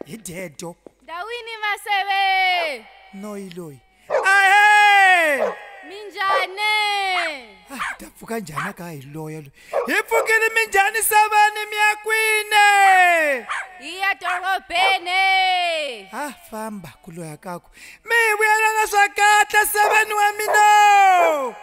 Idedo. Dawini Masebe. Noyiloyi. Ahe! Minjane. Dafuka njani ka hiloya lo. Hipfukile minjani savani miyakwini. Iya dorobheni. Famba kuloya kakho. Mi vuyela na swa kahle savani wa mina.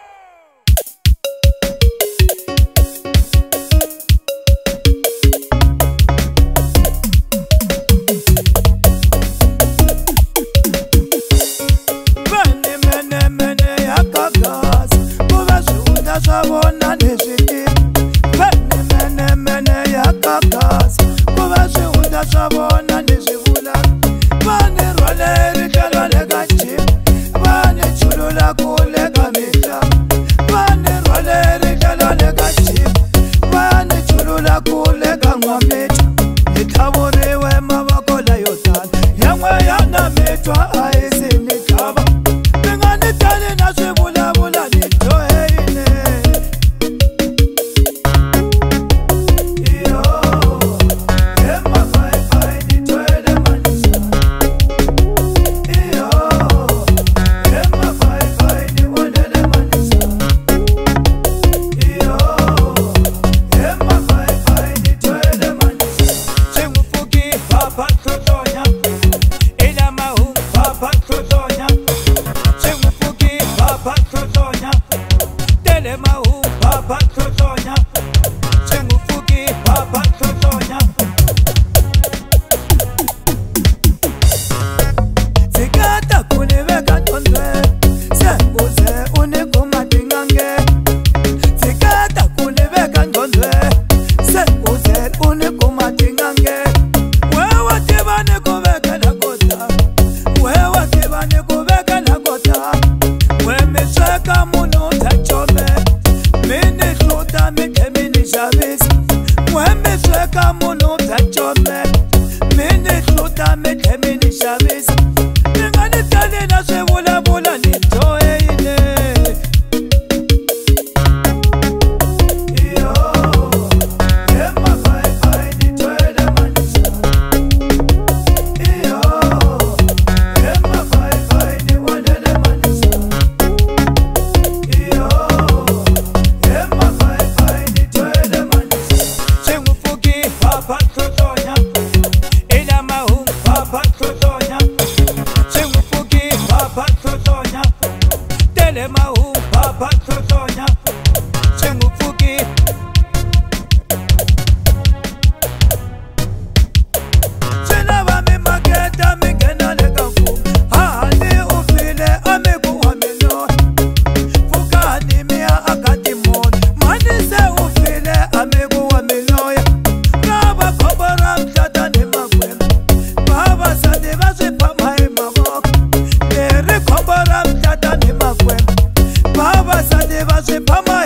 Sabona nesiti Mene mene ya kakas Kuba siunda sabona nesivula Bane roleri kelo lega chip Bane chulula kulega mita Bane roleri kelo lega chip Bane chulula kulega ngwamita Itaburewe mabakola yotan Yangwe yana mitwa aisi nikaba Mingani tani nasivula vula nitoe Baba sade base pama